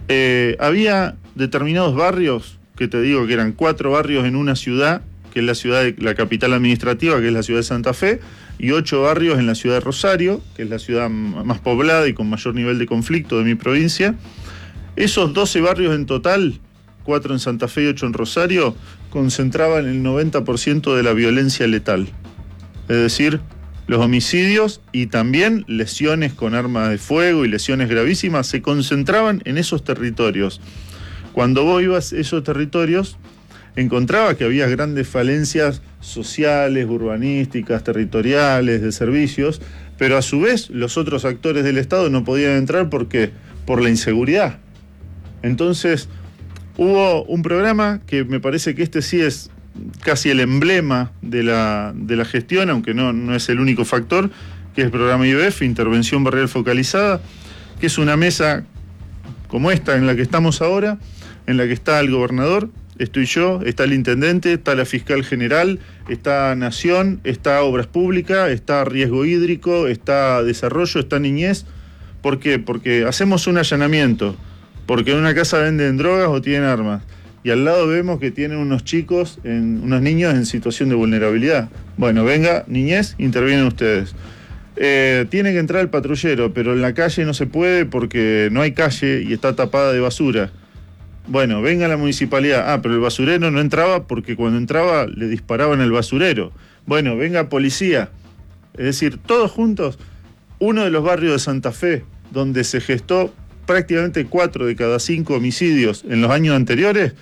había determinados barrios, que te digo que eran 4 barrios en una ciudad, que es la ciudad de la capital administrativa, que es la ciudad de Santa Fe, y 8 barrios en la ciudad de Rosario, que es la ciudad más poblada y con mayor nivel de conflicto de mi provincia. Esos 12 barrios en total, 4 en Santa Fe y 8 en Rosario, concentraban el 90% de la violencia letal. Es decir, los homicidios y también lesiones con armas de fuego y lesiones gravísimas se concentraban en esos territorios. Cuando vos ibas a esos territorios, encontraba que había grandes falencias sociales, urbanísticas, territoriales, de servicios, pero a su vez los otros actores del Estado no podían entrar porque por la inseguridad. Entonces hubo un programa que me parece que este sí es casi el emblema de la gestión, aunque no es el único factor, que es el programa IBF, Intervención Barrial Focalizada, que es una mesa como esta en la que estamos ahora, en la que está el gobernador, estoy yo, está el intendente, está la fiscal general, está Nación, está Obras Públicas, está Riesgo Hídrico, está Desarrollo, está Niñez. ¿Por qué? Porque hacemos un allanamiento, porque en una casa venden drogas o tienen armas, y al lado vemos que tienen unos chicos, unos niños en situación de vulnerabilidad. Bueno, venga, Niñez, intervienen ustedes. Tiene que entrar el patrullero, pero en la calle no se puede porque no hay calle y está tapada de basura. Bueno, venga la municipalidad. Pero el basurero no entraba porque cuando entraba le disparaban al basurero. Bueno, venga policía. Es decir, todos juntos, uno de los barrios de Santa Fe, donde se gestó prácticamente 4 de cada 5 homicidios en los años anteriores,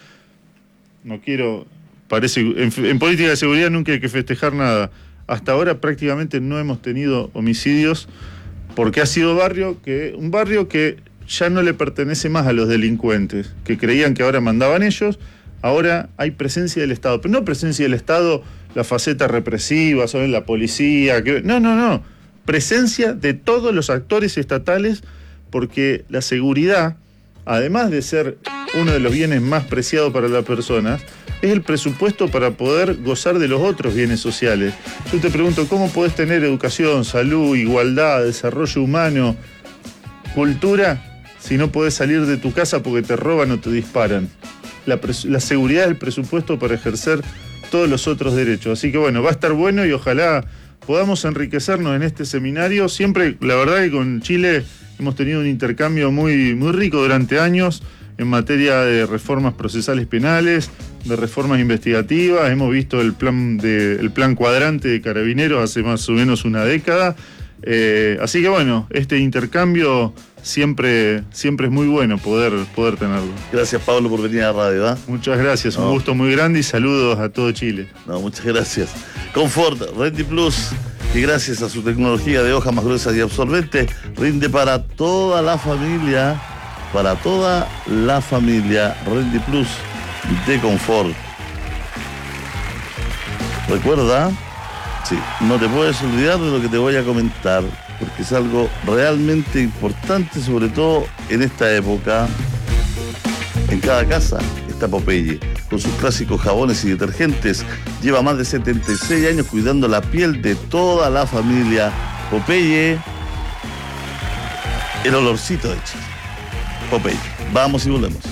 en política de seguridad nunca hay que festejar nada. Hasta ahora prácticamente no hemos tenido homicidios porque ha sido un barrio que ya no le pertenece más a los delincuentes, que creían que ahora mandaban ellos. Ahora hay presencia del Estado, pero no presencia del Estado, la faceta represiva, sobre la policía, no, presencia de todos los actores estatales, porque la seguridad, además de ser uno de los bienes más preciados para las personas, es el presupuesto para poder gozar de los otros bienes sociales. Yo te pregunto, ¿cómo podés tener educación, salud, igualdad, desarrollo humano, cultura, si no podés salir de tu casa porque te roban o te disparan? La seguridad es el presupuesto para ejercer todos los otros derechos. Así que bueno, va a estar bueno y ojalá podamos enriquecernos en este seminario. Siempre, la verdad que con Chile hemos tenido un intercambio muy, muy rico durante años en materia de reformas procesales penales, de reformas investigativas. Hemos visto el plan cuadrante de Carabineros hace más o menos una década. Así que bueno, este intercambio siempre es muy bueno poder tenerlo. Gracias, Pablo, por venir a la radio. Muchas gracias, un gusto muy grande y saludos a todo Chile. Muchas gracias. Rendi Plus, que gracias a su tecnología de hoja más gruesa y absorbente, rinde para toda la familia. Rendi Plus de Confort. Recuerda, no te puedes olvidar de lo que te voy a comentar, porque es algo realmente importante, sobre todo en esta época. En cada casa está Popeye, con sus clásicos jabones y detergentes. Lleva más de 76 años cuidando la piel de toda la familia. Popeye, el olorcito de Chile. Popeye, vamos y volvemos.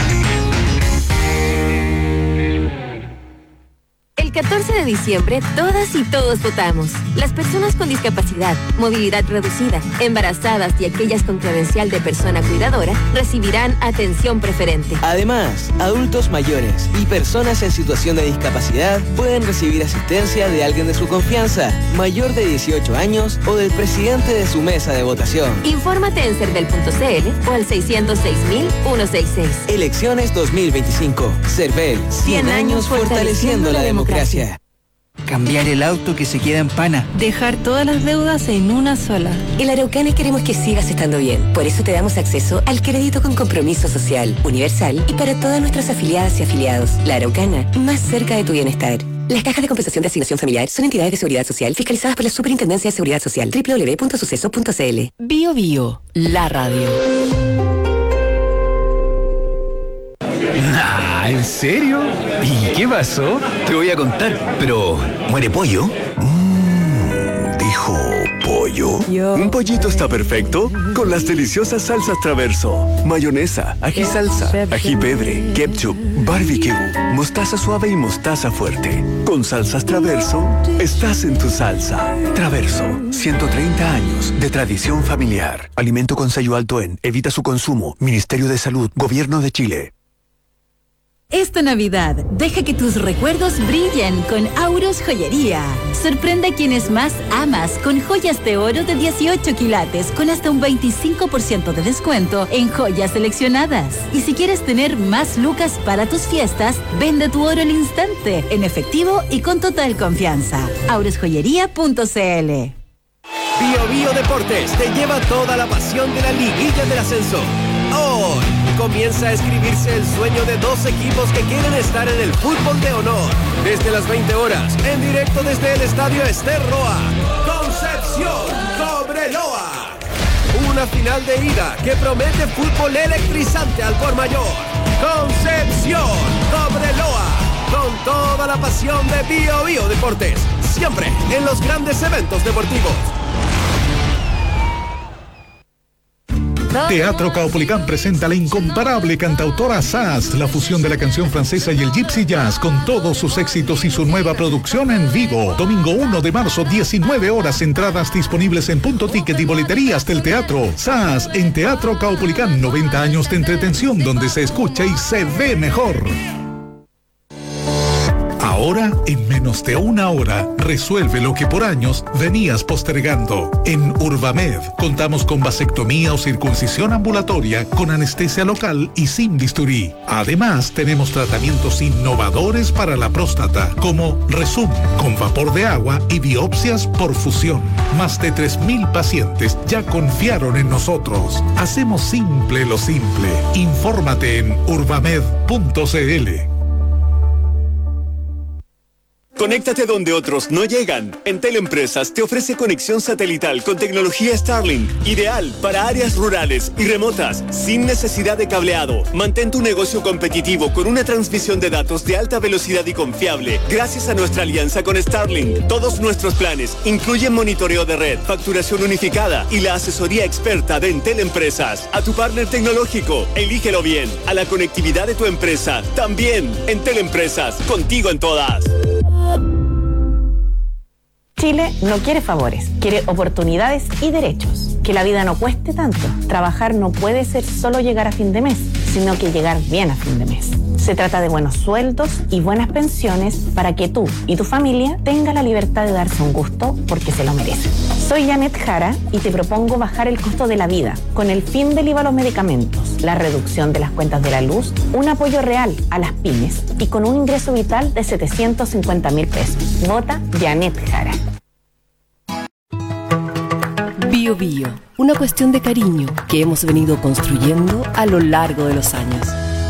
El 14 de diciembre, todas y todos votamos. Las personas con discapacidad, movilidad reducida, embarazadas y aquellas con credencial de persona cuidadora recibirán atención preferente. Además, adultos mayores y personas en situación de discapacidad pueden recibir asistencia de alguien de su confianza, mayor de 18 años o del presidente de su mesa de votación. Infórmate en cervel.cl o al 606.166. Elecciones 2025. Cervel, 100 años fortaleciendo la democracia. Cambiar el auto que se queda en pana. Dejar todas las deudas en una sola. En la Araucana queremos que sigas estando bien. Por eso te damos acceso al crédito con compromiso social, universal y para todas nuestras afiliadas y afiliados. La Araucana, más cerca de tu bienestar. Las cajas de compensación de asignación familiar son entidades de seguridad social fiscalizadas por la Superintendencia de Seguridad Social. www.suceso.cl. Bio Bio, la radio. ¿En serio? ¿Y qué pasó? Te voy a contar, pero ¿muere pollo? Dijo pollo. pollo? ¿Un pollito está perfecto? Con las deliciosas salsas Traverso. Mayonesa, ají salsa, ají pebre, ketchup, barbecue, mostaza suave y mostaza fuerte. Con salsas Traverso, estás en tu salsa. Traverso, 130 años de tradición familiar. Alimento con sello alto en. Evita su consumo. Ministerio de Salud. Gobierno de Chile. Esta Navidad, deja que tus recuerdos brillen con Auros Joyería. Sorprende a quienes más amas con joyas de oro de 18 quilates con hasta un 25% de descuento en joyas seleccionadas. Y si quieres tener más lucas para tus fiestas, vende tu oro al instante, en efectivo y con total confianza. aurosjoyería.cl. Bio Bio Deportes te lleva toda la pasión de la liguilla del ascenso. Hoy comienza a escribirse el sueño de 2 equipos que quieren estar en el fútbol de honor. Desde las 20 horas, en directo desde el estadio Ester Roa, Concepción Cobreloa. Una final de ida que promete fútbol electrizante al por mayor. Concepción Cobreloa, con toda la pasión de Bio Bio Deportes, siempre en los grandes eventos deportivos. Teatro Caupolicán presenta la incomparable cantautora Sass, la fusión de la canción francesa y el gypsy jazz con todos sus éxitos y su nueva producción en vivo. Domingo 1 de marzo, 19 horas, entradas disponibles en Punto Ticket y boleterías del teatro. Sass en Teatro Caupolicán, 90 años de entretención donde se escucha y se ve mejor. Ahora, en menos de una hora, resuelve lo que por años venías postergando. En Urbamed contamos con vasectomía o circuncisión ambulatoria, con anestesia local y sin bisturí. Además, tenemos tratamientos innovadores para la próstata, como Resum, con vapor de agua y biopsias por fusión. Más de 3.000 pacientes ya confiaron en nosotros. Hacemos simple lo simple. Infórmate en urbamed.cl. Conéctate donde otros no llegan. En Teleempresas te ofrece conexión satelital con tecnología Starlink, ideal para áreas rurales y remotas, sin necesidad de cableado. Mantén tu negocio competitivo con una transmisión de datos de alta velocidad y confiable, gracias a nuestra alianza con Starlink. Todos nuestros planes incluyen monitoreo de red, facturación unificada y la asesoría experta de Entel Empresas. A tu partner tecnológico, elígelo bien. A la conectividad de tu empresa, también. Entel Empresas, contigo en todas. Chile no quiere favores, quiere oportunidades y derechos. Que la vida no cueste tanto. Trabajar no puede ser solo llegar a fin de mes, sino que llegar bien a fin de mes. Se trata de buenos sueldos y buenas pensiones para que tú y tu familia tengan la libertad de darse un gusto porque se lo merecen. Soy Janet Jara y te propongo bajar el costo de la vida con el fin del IVA a los medicamentos, la reducción de las cuentas de la luz, un apoyo real a las pymes y con un ingreso vital de 750.000 pesos. Vota Janet Jara. Bio Bio, una cuestión de cariño que hemos venido construyendo a lo largo de los años.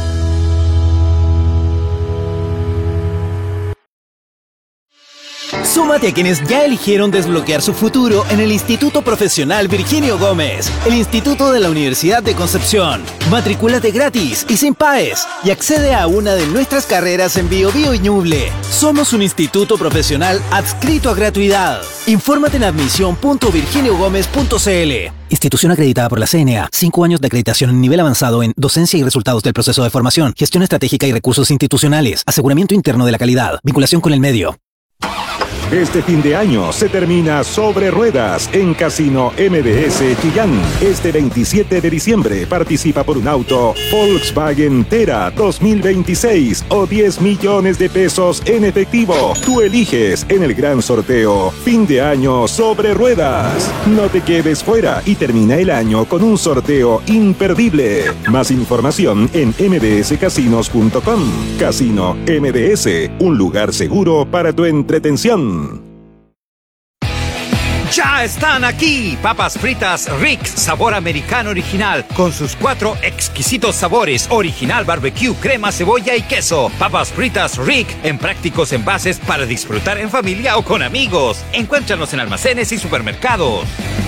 Súmate a quienes ya eligieron desbloquear su futuro en el Instituto Profesional Virginio Gómez, el Instituto de la Universidad de Concepción. Matricúlate gratis y sin PAES y accede a una de nuestras carreras en Bio Bio y Ñuble. Somos un instituto profesional adscrito a gratuidad. Infórmate en admisión.virginiogomez.cl. Institución acreditada por la CNA. 5 años de acreditación en nivel avanzado en docencia y resultados del proceso de formación, gestión estratégica y recursos institucionales, aseguramiento interno de la calidad, vinculación con el medio. Este fin de año se termina Sobre Ruedas en Casino MBS Chillán. Este 27 de diciembre participa por un auto Volkswagen Tera 2026 o 10 millones de pesos en efectivo. Tú eliges en el gran sorteo. Fin de año Sobre Ruedas. No te quedes fuera y termina el año con un sorteo imperdible. Más información en mbscasinos.com. Casino MBS, un lugar seguro para tu entretención. ¡Ya están aquí! Papas fritas Rick, sabor americano original, con sus 4 exquisitos sabores: original, barbecue, crema, cebolla y queso. Papas fritas Rick, en prácticos envases para disfrutar en familia o con amigos. Encuéntranos en almacenes y supermercados.